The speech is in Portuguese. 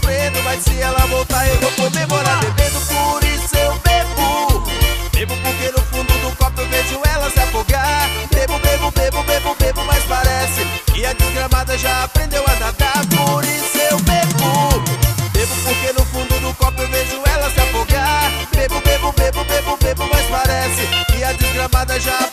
sofrendo, mas se ela voltar eu vou comemorar. Bebendo, por isso eu bebo. Bebo porque no fundo do copo eu vejo ela se afogar. Bebo, bebo, bebo, bebo, bebo, mas parece que a desgramada já aprendeu a nadar. Por isso eu bebo. Bebo porque no fundo do copo eu vejo ela se afogar. Bebo, bebo, bebo, bebo, bebo, mas parece que a desgramada já